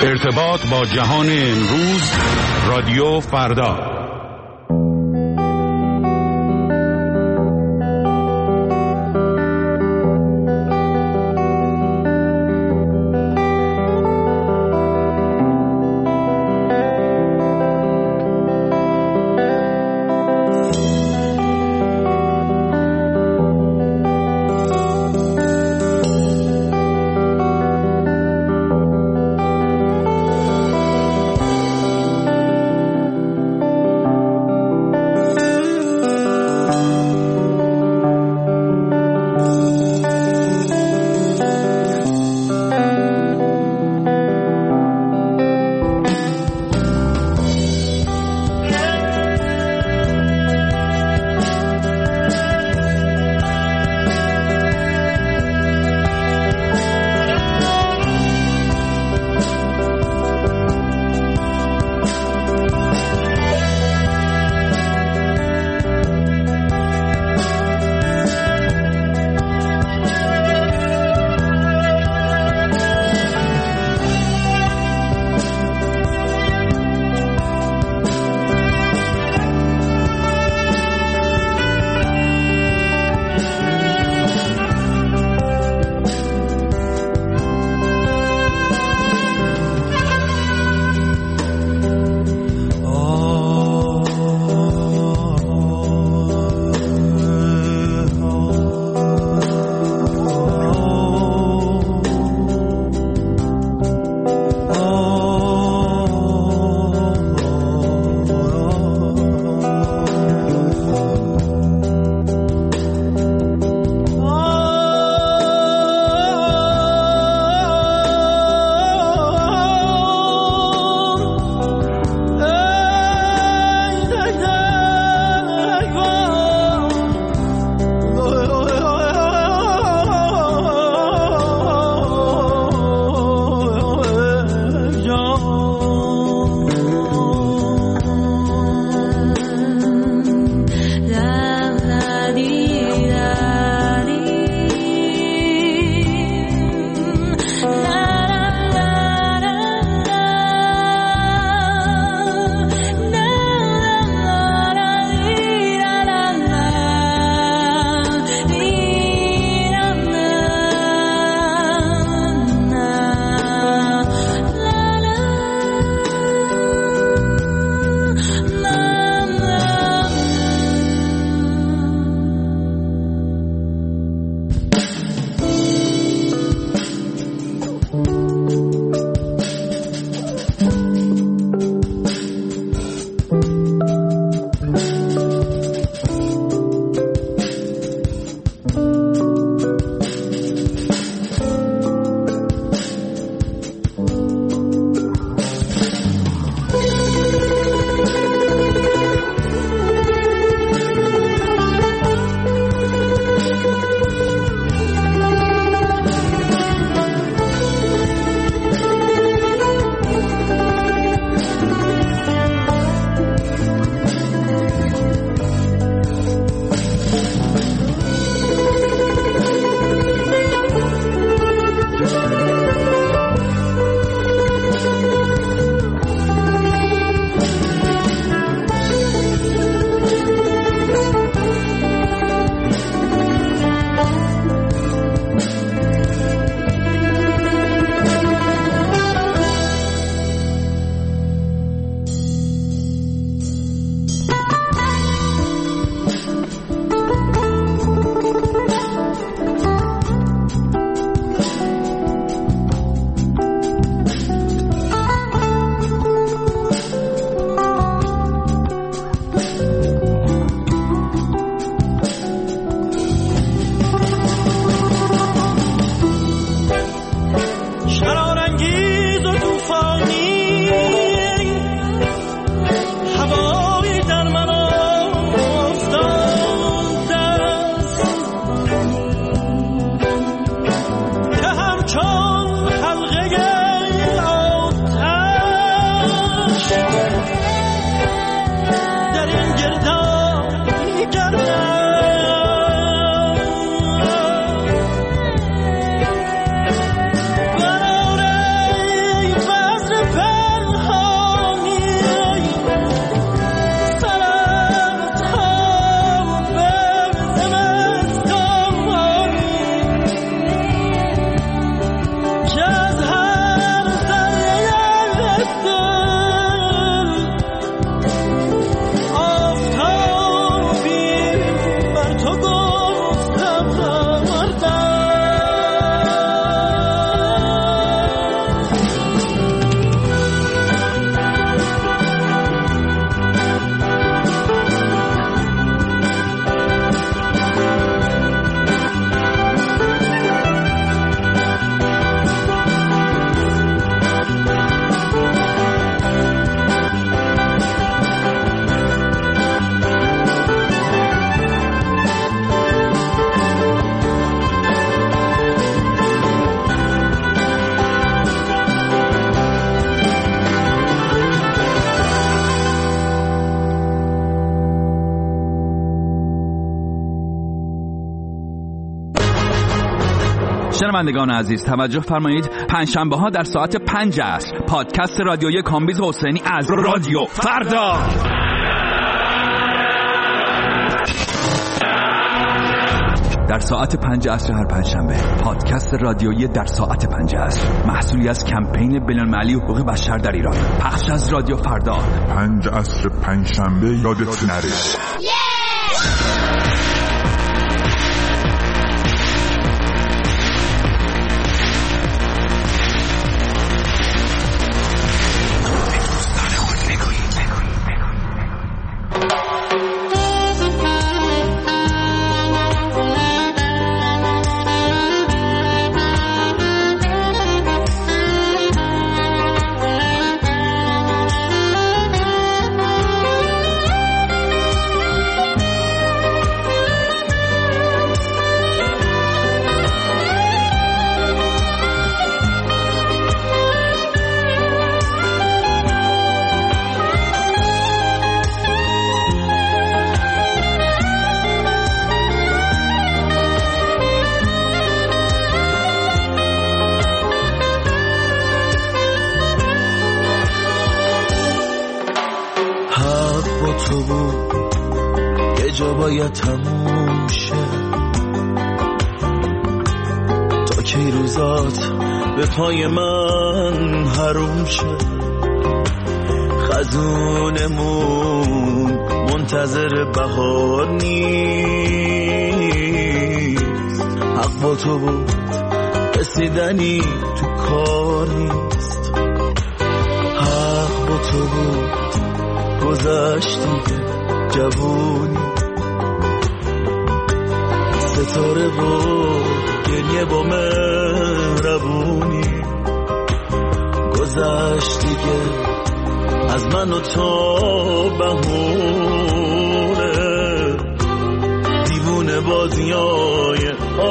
ارتباط با جهان امروز، رادیو فردا. شنوندگان عزیز توجه فرمایید، پنجشنبه ها در ساعت 5 عصر پادکست رادیویی کامبیز حسینی از رادیو فردا. در ساعت 5 عصر هر پنجشنبه پادکست رادیویی در ساعت 5 عصر، محصولی از کمپین بین‌المللی حقوق بشر در ایران، پخش از رادیو فردا. 5 عصر پنجشنبه یادت نره. تو بود یه جا باید تموم شه، تا کی روزات به پای من حروم شه. خزونمون منتظر بهار نیست، حق با تو بود رسیدنی تو کار نیست. حق با تو بود گذشتی جوونی، ستاره بود گریه با مهربونی. گذشتی که از من و تو بهونه، دیوونه بازیای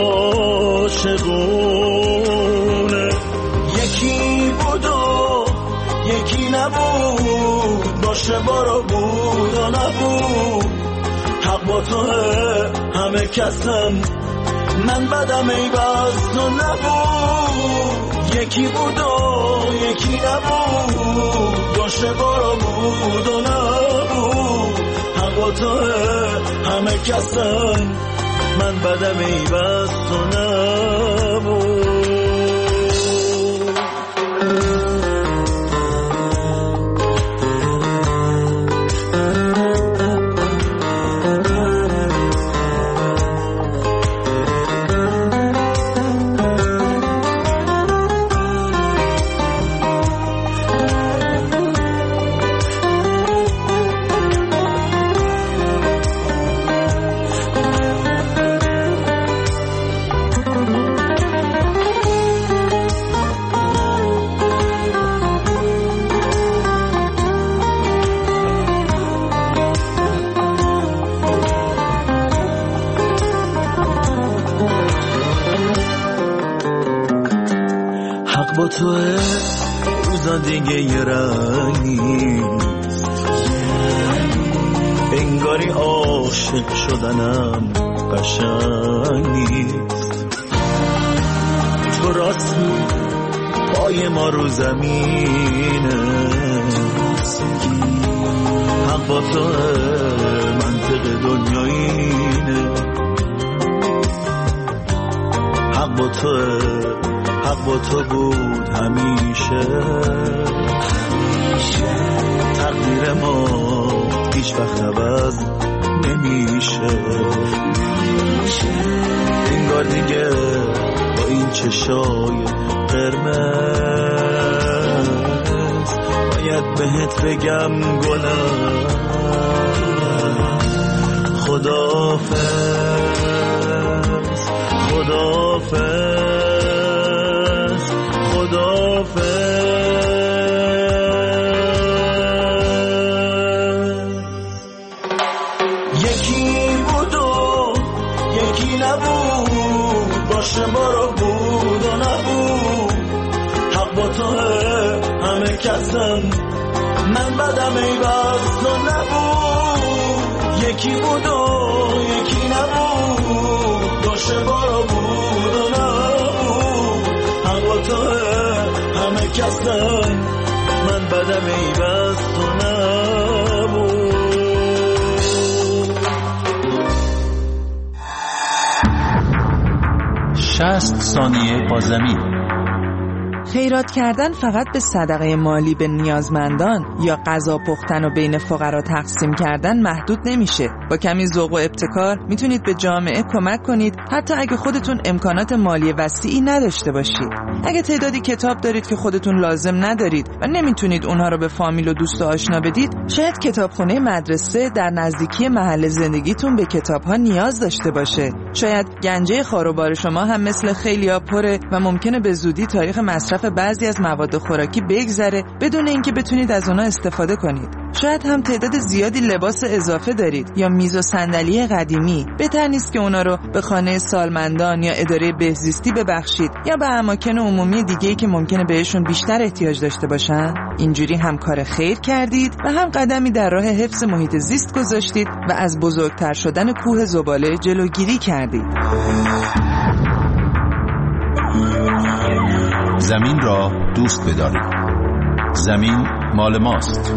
عاشقونه. یکی بود و یکی نبود، باشه بارا بود و نبود. حق با توه همه کسم، من بدم ای بس تو نبود. یکی بود و یکی نبود، باشه بارا بود و نبود. حق با توه همه کسم، من بدم ای بس تو نبود. با توه روزا دیگه یه رنگ نیست، انگاری عاشق شدنم قشنگ نیست. تو راست پای ما رو زمینه، حق با توه منطق دنیا اینه. حق با توه، حق با تو بود همیشه. تقدیر ما هیچ وقت عوض نمیشه. انگار دیگه با این چشای قرمز باید بهت بگم گلم خداحافظ، خداحافظ، خداحافظ. یکی بود و یکی نبود، باشه بارا بود و نبود. حق با توه همه کسم، من بدم ای بس تو نبود. یکی بود و یکی نبود، باشه بارا بود و نبود. توه همه کسن من بدم ای بس تو نبود 60 ثانیه با زمین. خیرات کردن فقط به صدقه مالی به نیازمندان یا غذا پختن و بین فقرا تقسیم کردن محدود نمیشه. با کمی ذوق و ابتکار میتونید به جامعه کمک کنید، حتی اگه خودتون امکانات مالی وسیعی نداشته باشید. اگه تعدادی کتاب دارید که خودتون لازم ندارید و نمیتونید اونها رو به فامیل و دوست و آشنا بدید، شاید کتابخونه مدرسه در نزدیکی محل زندگیتون به کتاب‌ها نیاز داشته باشه. شاید گنجه خاروبار شما هم مثل خیلیا پره و ممکنه به زودی تاریخ مصرف بعضی از مواد خوراکی بگذره بدون اینکه بتونید از اونها استفاده کنید. شاید هم تعداد زیادی لباس اضافه دارید یا میز و صندلی قدیمی. بهتر نیست که اونا رو به خانه سالمندان یا اداره بهزیستی ببخشید یا به اماکن عمومی دیگه‌ای که ممکنه بهشون بیشتر احتیاج داشته باشن. اینجوری هم کار خیر کردید و هم قدمی در راه حفظ محیط زیست گذاشتید و از بزرگتر شدن کوه زباله جلوگیری کردید. زمین را دوست بدارید. زمین مال ماست.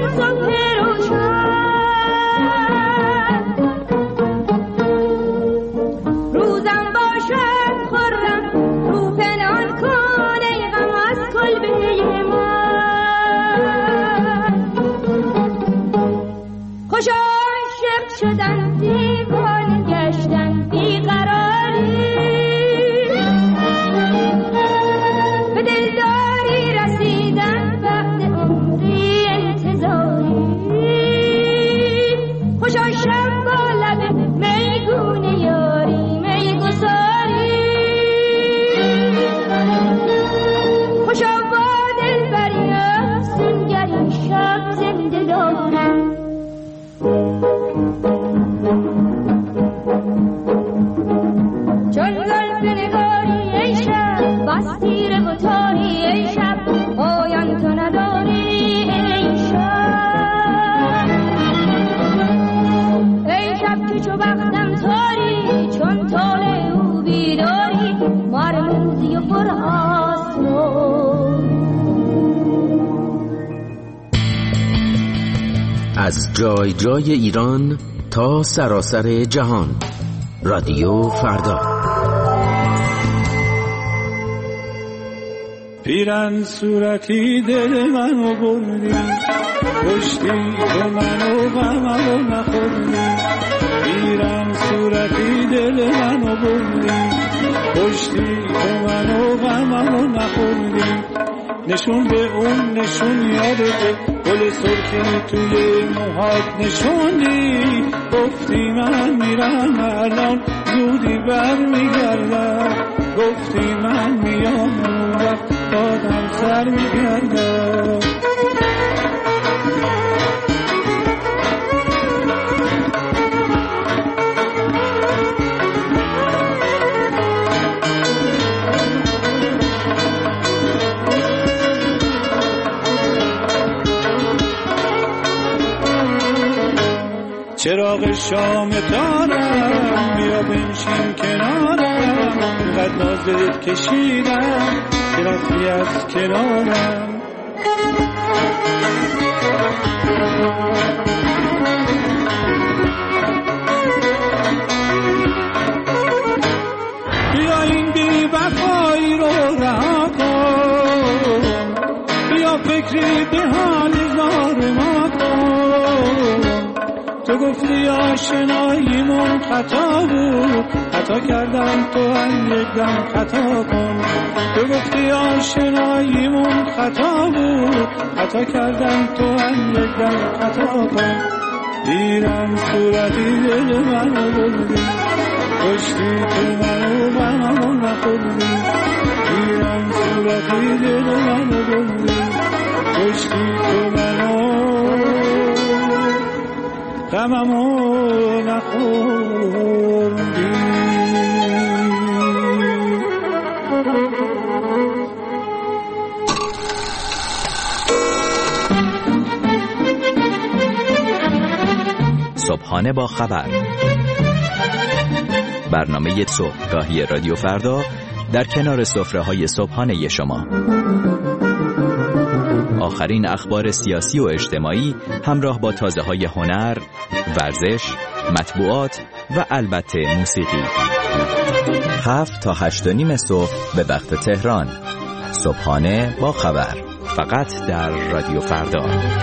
از جای جای ایران تا سراسر جهان، رادیو فردا. پیرن صورتی دل منو بردی، پشتی تو منو غممو نخوردی. پیرن صورتی دل منو بردی، پشتی تو منو غممو نخوردی. نشون به اون نشون یادته، گل سرخی توی موهات نشوندی. گفتی من میرم الان زودی برمیگردم، گفتی من میام اون وقت دادم سر میگردم. چراغ شام دارم، بیا بنشین کنارم. اینقدر نازت کشیدم که رفتی از کنارم. بیا این بی وفایی رو رها کن، بیا فکری به حال زار ما کن. تو گفتی آشناییمون خطا بود، خطا کردم تو هم یک دم خطا کن. تو گفتی آشناییمون خطا بود، خطا کردم تو هم یک دم خطا کن. دیرم صورتی دل منو بردی، پشتی تو منو غممو نخوردی. دیرم صورتی دل منو بردی، پشتی تو منو غممو نخوردی. صبحانه با خبر، برنامه صبحگاهی رادیو فردا در کنار سفره‌های صبحانه شما. آخرین اخبار سیاسی و اجتماعی همراه با تازه‌های هنر، ورزش، مطبوعات و البته موسیقی. 7 تا 8:30 صبح به وقت تهران. صبحانه با خبر، فقط در رادیو فردا.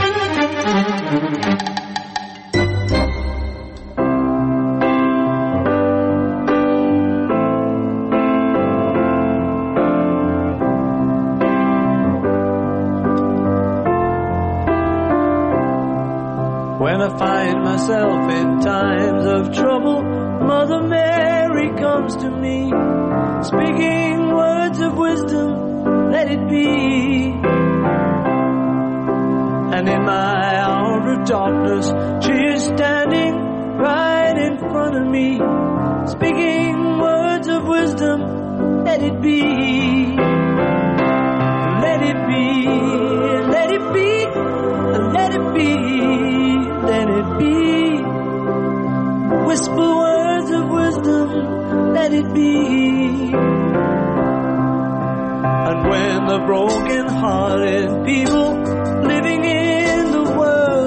When I find myself in times of trouble, Mother Mary comes to me, speaking words of wisdom, let it be. And in my hour of darkness, she is standing right in front of me, speaking words of wisdom, let it be. Let it be, let it be, let it be. Let it be. Whisper words of wisdom, let it be. And when the broken-hearted people living in the world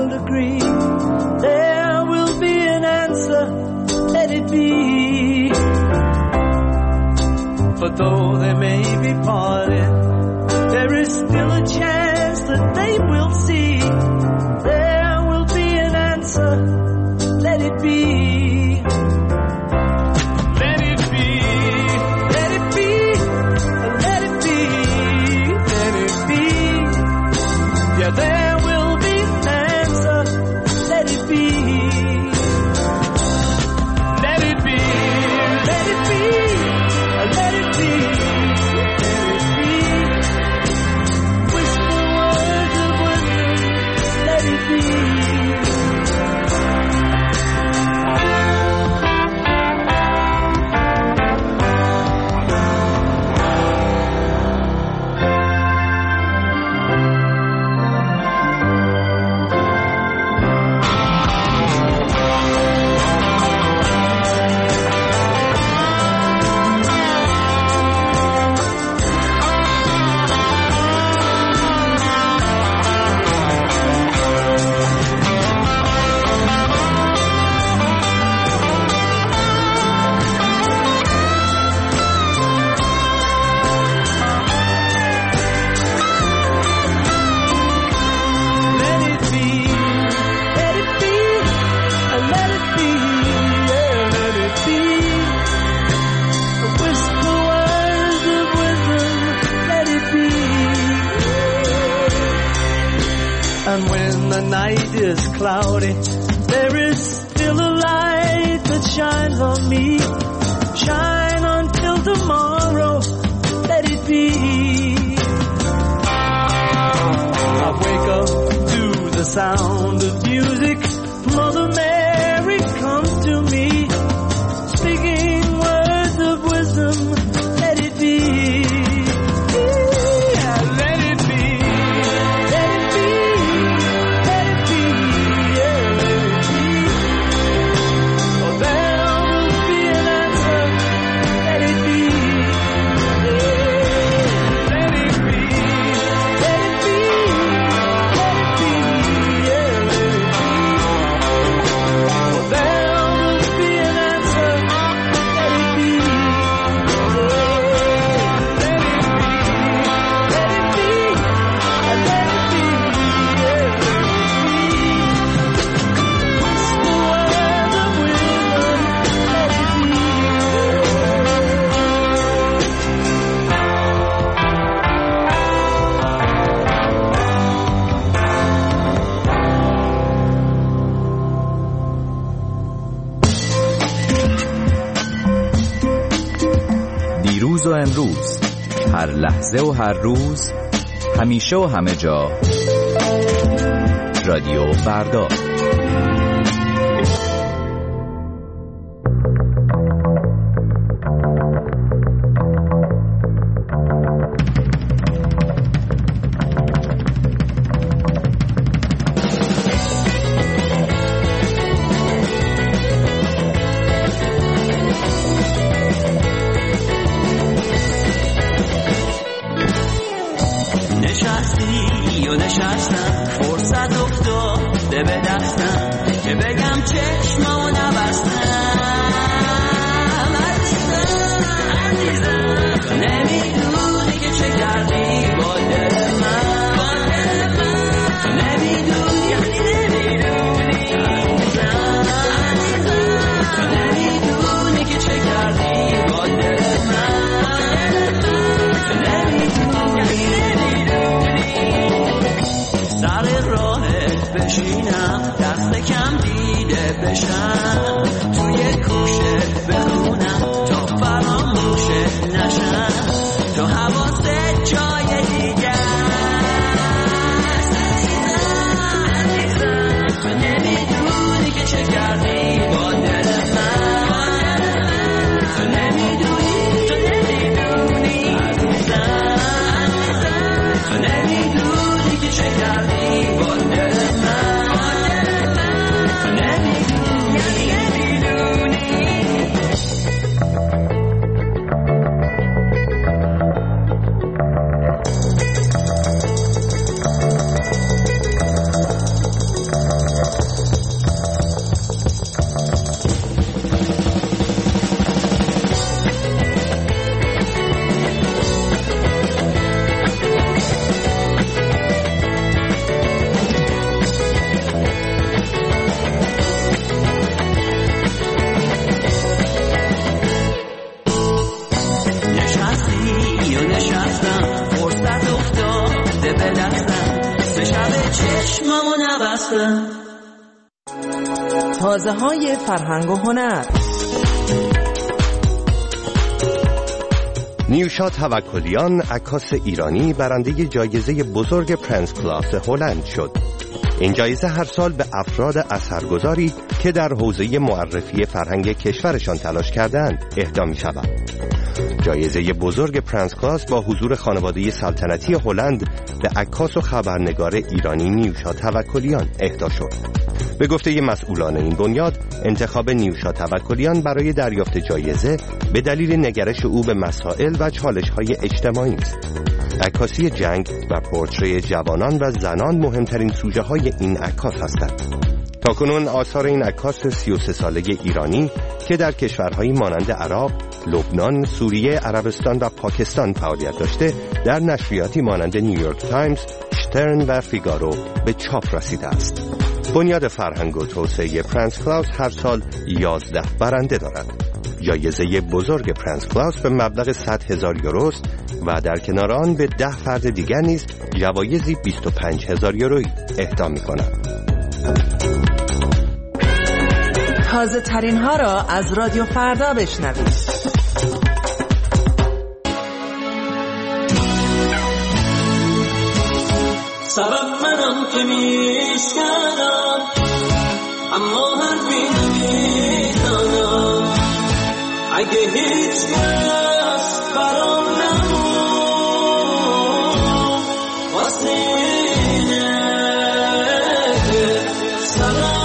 And when the night is cloudy, there is still a light that shines on me. Shine until tomorrow, let it be. I wake up to the sound of music. Mother Mary comes to me, speaking words of wisdom, let it be. دیروز و امروز، هر لحظه و هر روز، همیشه و همه جا. رادیو فردا. تازه‌های فرهنگ و هنر. نیوشا توکلیان، عکاس ایرانی، برنده جایزه بزرگ پرنس کلاس هلند شد. این جایزه هر سال به افراد اثرگذاری که در حوزه معرفی فرهنگ کشورشان تلاش کردند اهدا می شود. جایزه بزرگ پرنس کلاس با حضور خانواده سلطنتی هلند به عکاس و خبرنگار ایرانی نیوشا توکلیان اهدا شد. به گفته مسئولان این بنیاد، انتخاب نیوشا توکلیان برای دریافت جایزه به دلیل نگرش او به مسائل و چالش‌های اجتماعی است. عکاسی جنگ و پورتری جوانان و زنان مهمترین سوژه‌های این عکاس هستند. تاکنون آثار این عکاس 33 ساله ایرانی که در کشورهایی مانند عراق، لبنان، سوریه، عربستان و پاکستان فعالیت داشته، در نشریاتی مانند نیویورک تایمز، شترن و فیگارو به چاپ رسیده است. بنیاد فرهنگ و توسعه پرنس کلاوس هر سال 11 برنده دارد. جایزه بزرگ پرنس کلاوس به مبلغ 100,000 یورو است و در کنار آن به 10 فرد دیگر نیز جوایزی 25,000 یورویی اهدا می‌کند. تازه ترین ها را از رادیو فردا بشنوید. سبب منم که میشکنم اما حرفی نمیزنم. اگه هیچ کس برام نمون واسه اینه که سبب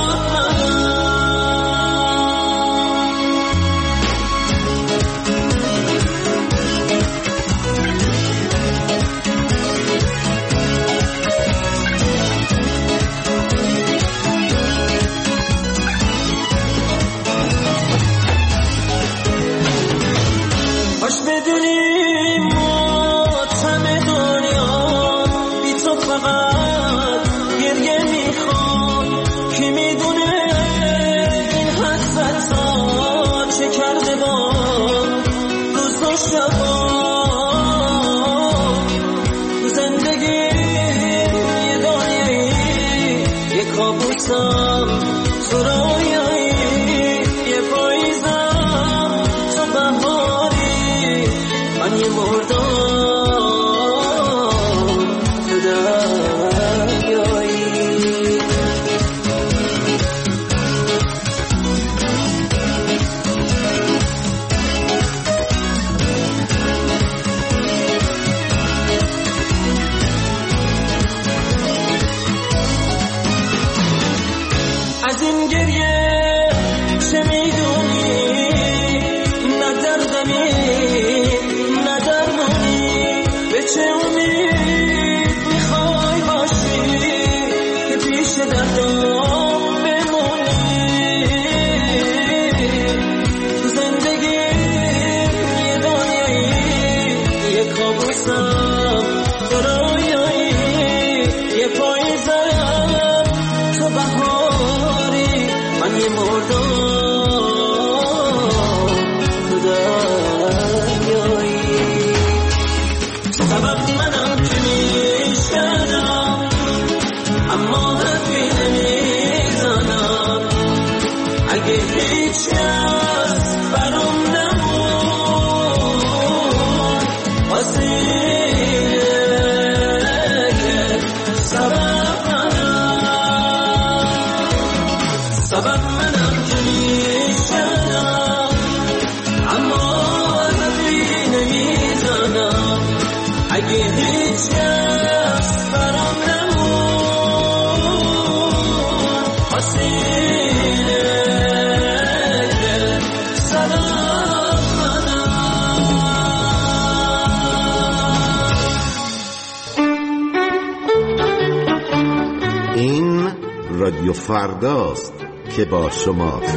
رادیو فرداست که با شماست.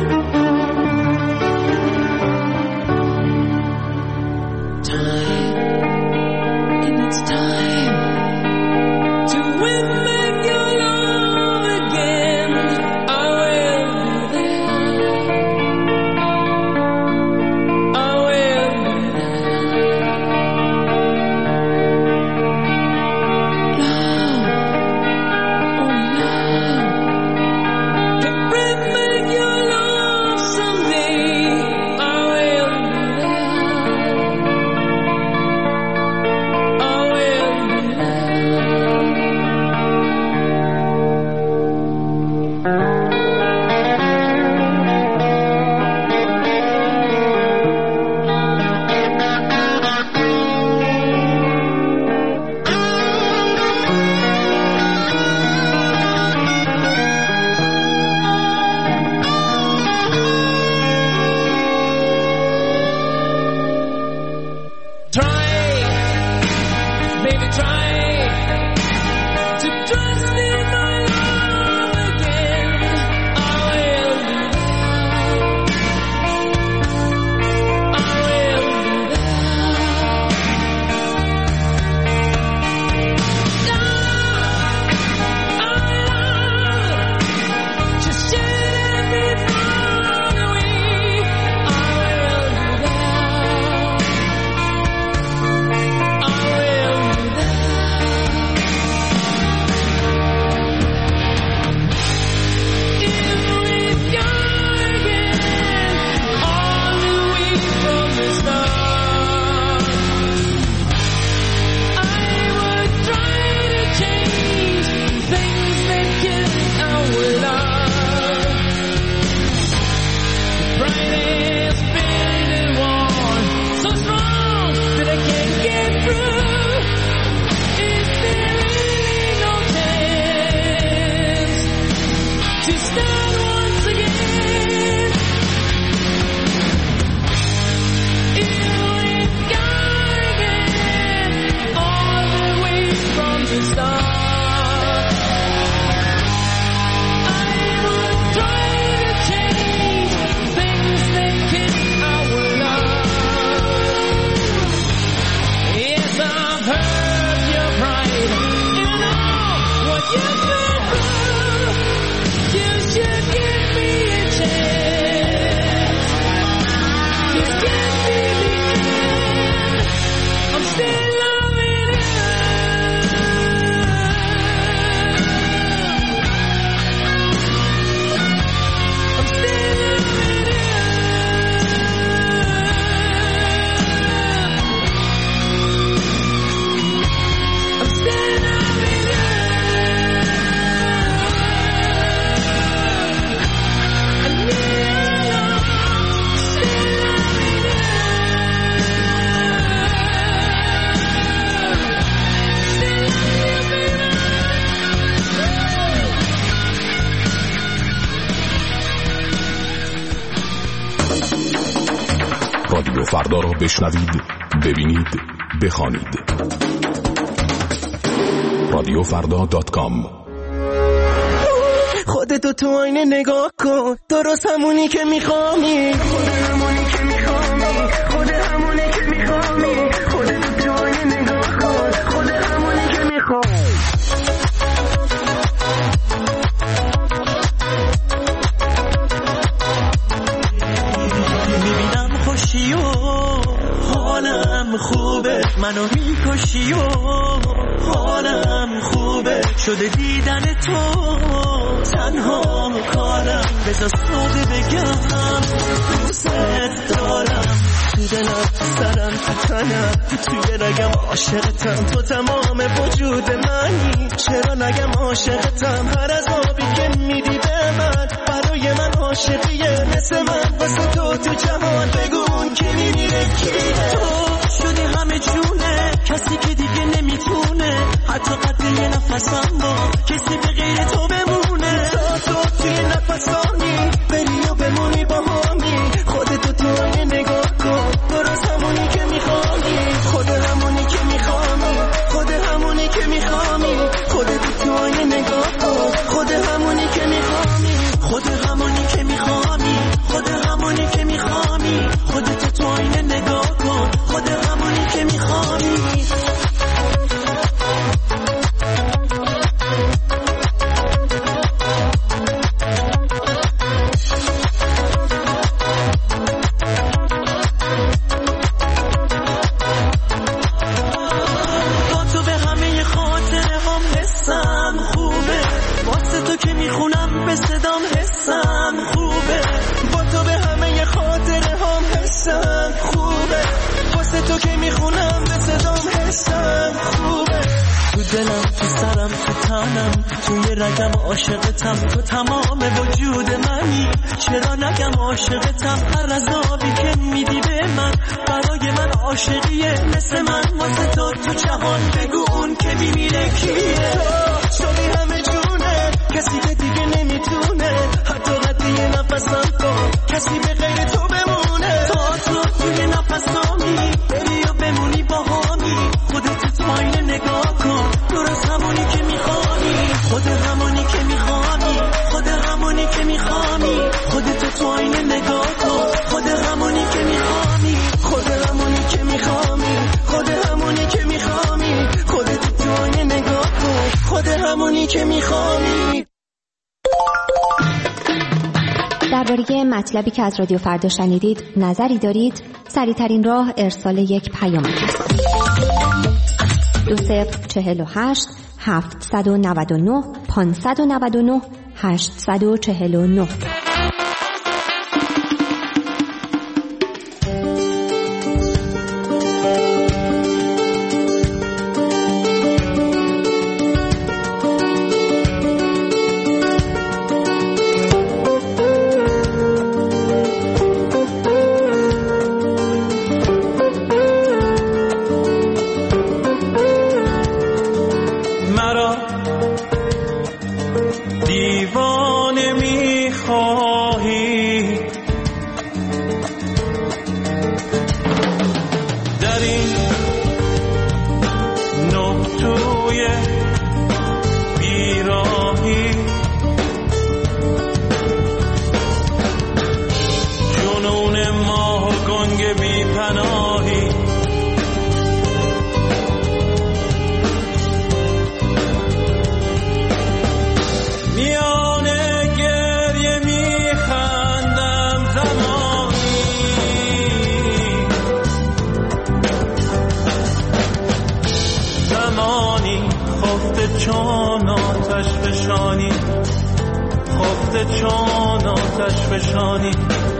رادیو فردا را بشنوید، ببینید، بخوانید. radioffarda.com. خودتو تو آینه نگاه کن، درست همونی که میخوامی، خود همونی که میخوامی، خود همونی که میخوامی. خودتو تو آینه نگاه کن، خود همونی که میخوامی. میبینم خوشی و حالم خوبه، منو میکشی و حالم خوبه، شده دیدن تو تنها کارم، بذار ساده بگم دوست دارم، تو دلم، تو سرم، تو تنم، توی رگم عاشقتم، تو تمام وجود منی، چرا نگم عاشقتم، هر از آبی که میدی به من برای من عاشقیه، مثل من واسه تو جهان بگون که میمیره کیه. تو شدی همه جونه، کسی که دیگه نمیتونه حتی قد یه نفسم با کسی به غیر تو بمونه، تو توی نفسانی بری و بمونی با همی، خودتو تو آینه نگاه کن، درست همونی که میخوامی، خود همونی که میخوامی، خود همونی که میخوامی. خودتو تو آینه نگاه کن، خود همونی که میخوامی، خود همونی که میخوامی، خود همونی که میخوامی. خودتو تو آینه نگاه کن، خود همونی که میخوامی. رگم عاشقتم، تو تمام وجود منی، چرا نگم عاشقتم، هر عذابی که میدی به من برای من عاشقیه، مثل من واسه تو جهان بگو اون که میمیره کیه. تو شدی همه جونه، کسی که دیگه نمیتونه حتی قد یه نفسم کن، کسی به غیر تو بمونه، تو توی نفسامی بری و بمونی با همی، خودت تو آینه نگاه کن، درست همونی که میخوانی، خود همونی که میخوانی، خود همونی که میخوانی. خودت تو آینه نگاه کن، خود همونی که میخوانی، خود همونی که میخوانی، خود همونی که میخوانی. خودت تو آینه نگاه کن، خود همونی که میخوانی. درباره مطلبی که از رادیو فردا شنیدید نظری دارید؟ سریع‌ترین راه ارسال یک پیامک است. 2048 799 599 849. دیوانه می فشانی خفته چون آتش فشانی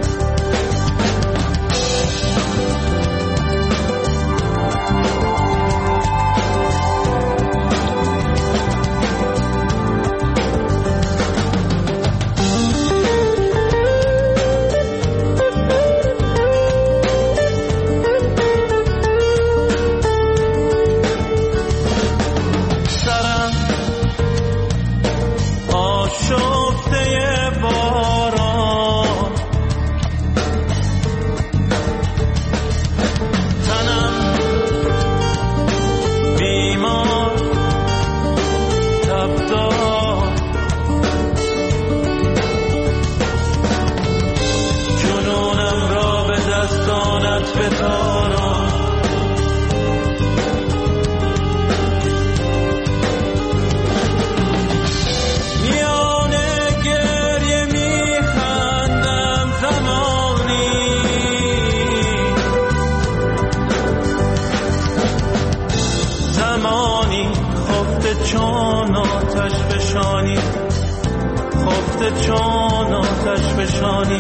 چون آتش فشانی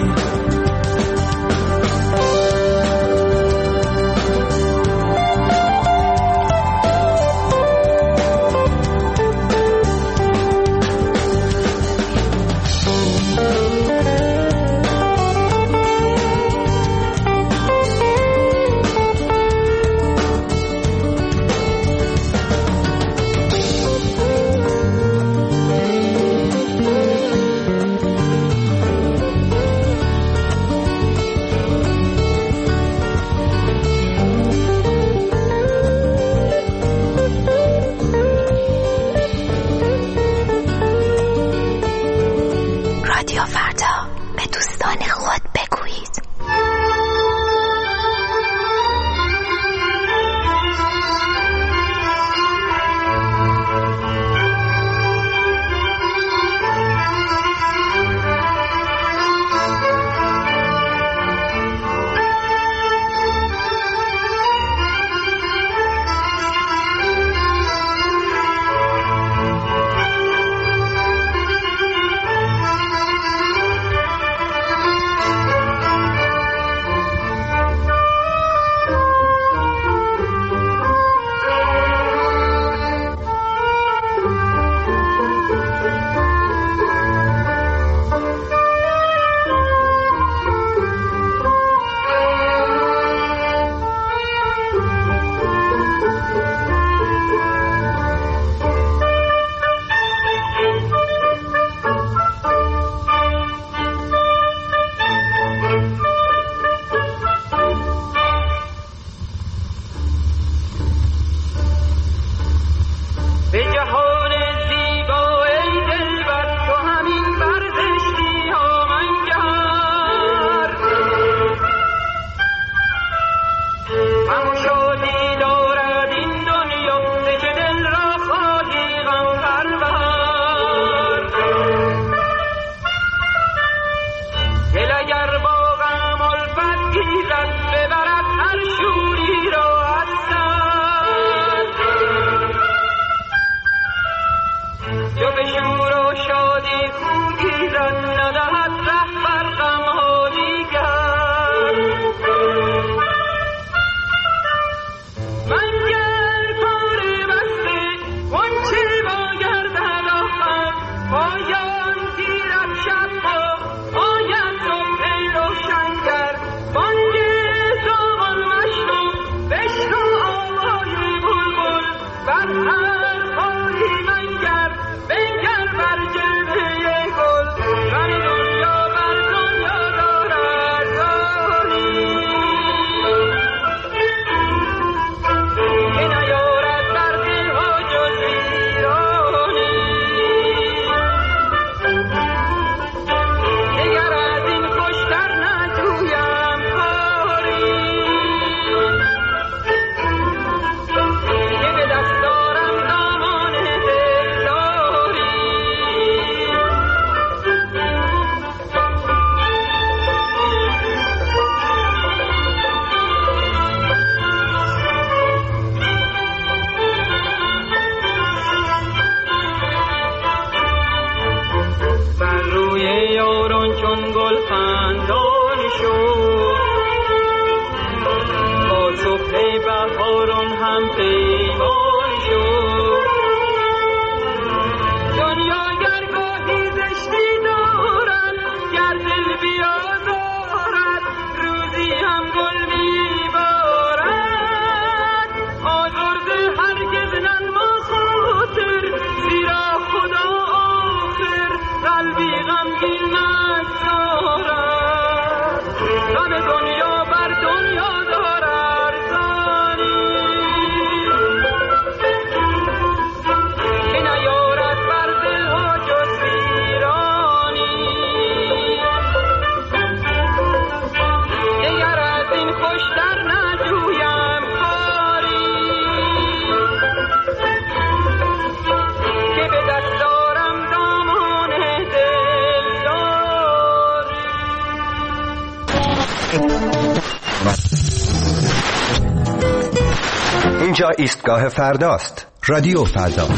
اینجا ایستگاه فرداست. رادیو فردا.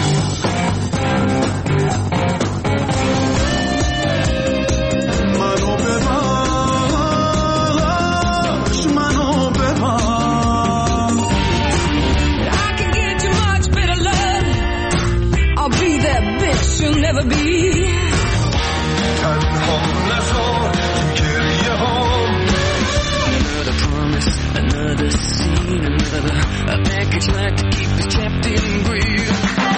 You'll never be another promise, another scene, another package like to keep us trapped in grief.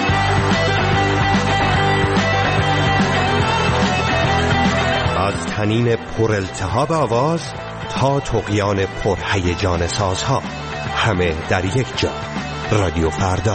از طنین پر التهاب آواز تا طغیان پر هیجان سازها، همه در یک جا. رادیو فردا.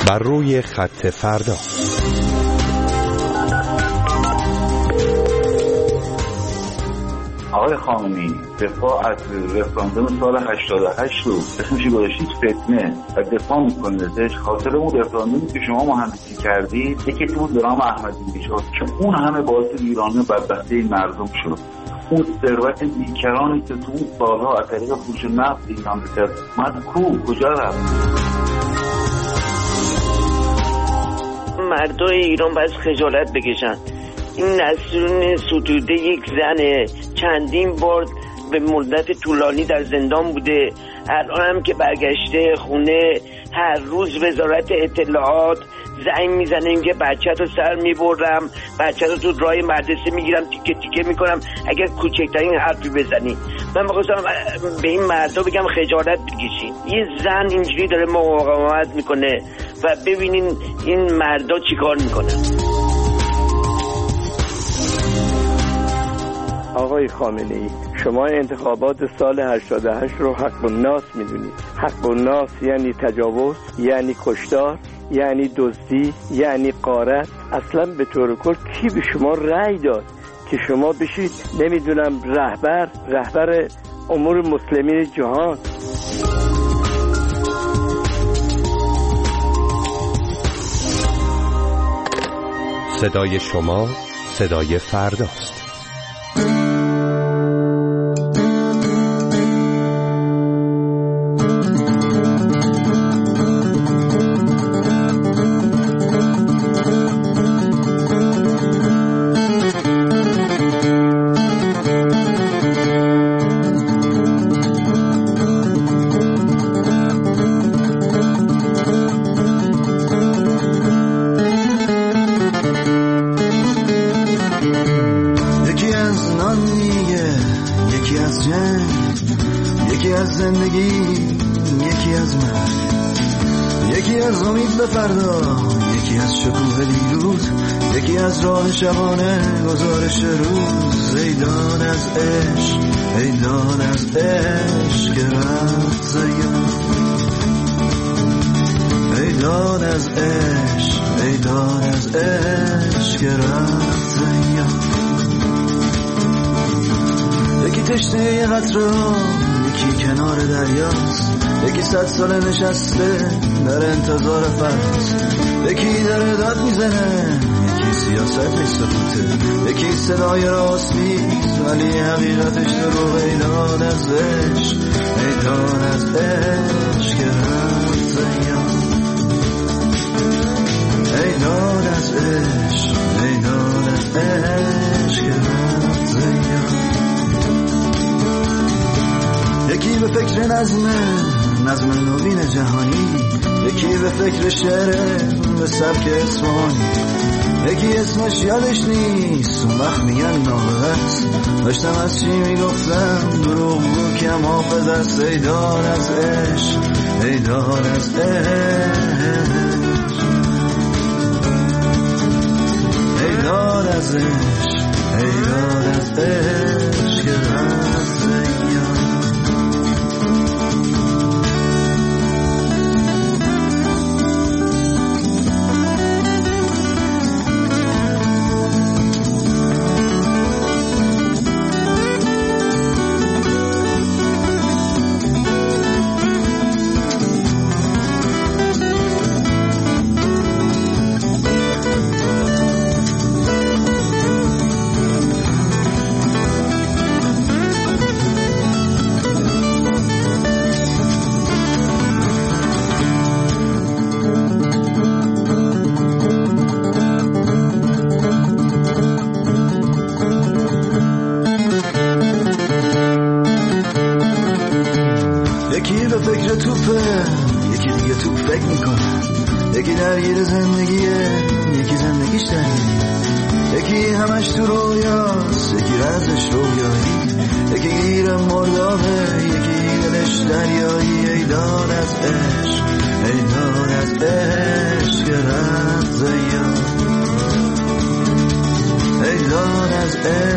بر روی خط فردا. آقای خامنه‌ای، دفاع از رفراندوم سال 88 رو اسمشی گذاشتید فتنه و دفاع میکنیدش. خاطر اون رفراندومی که شما مهندسی کردید یکی تو درام احمدی شد که اون همه باعث ایرانی بدبختی مردم شد. اون ثروت بیکرانی که تو اون سالها از طریق فروش نفت ایران به کجا رفت؟ مردم ایران باید خجالت بکشن. این نسرین ستوده یک زنه، چندین بار به مدت طولانی در زندان بوده، الان هم که برگشته خونه هر روز وزارت اطلاعات زنگ میزنه که بچه تو سر میبرم، بچه تو راه مدرسه میگیرم، تیکه تیکه میکنم اگر کوچکترین حرفی بزنی. من میخواستم به این مردم بگم خجالت بکشین. یه زن اینجوری داره مقاومت میکنه و ببینین این مردا چیکار میکنن. آقای خامنه‌ای، شما انتخابات سال 88 رو حق الناس میدونید. حق الناس یعنی تجاوز، یعنی کشتار، یعنی دزدی، یعنی غارت. اصلا به طور کل کی به شما رأی داد که شما بشید نمیدونم رهبر امور مسلمین جهان؟ صدای شما صدای فرداست. شبانه گزارش روز، ایدان از عشق، ایدان از عشق رفت زیان، ایدان از عشق، ایدان از عشق رفت زیان. یکی تشنه یه قطره، یکی کنار دریاست، یکی 100 سال نشسته در انتظار فصل، یکی داره داد میزنه، سیاست نیست سکوته، یکی صدای راست نیست ولی حقیقتش دروغ. ایدان از عشق، ایدان از عشق رفت زیان، ایدان از عشق، ایدان از عشق رفت زیان. یکی به فکر نظم نوین جهانی، یکی به فکر شعر به سبک اصفهانی، یکی اسمش یادش نیست اون وقت میگن ناقص، داشتم از چی میگفتم دروغ بود که محافظ است. ایدان از عشق، ایدان از عشق، ایدان از عشق، ایدان از عشق رفت زیان. یکی درگیر زندگیه، یکی زندگیش درگیره، یکی همش تو رویاست، یکی رزش رویایی، یکی گیر مردابه، یکی دلش دریایی. ایدان از عشق، ایدان از عشق رفت زیان، ایدان از عشق.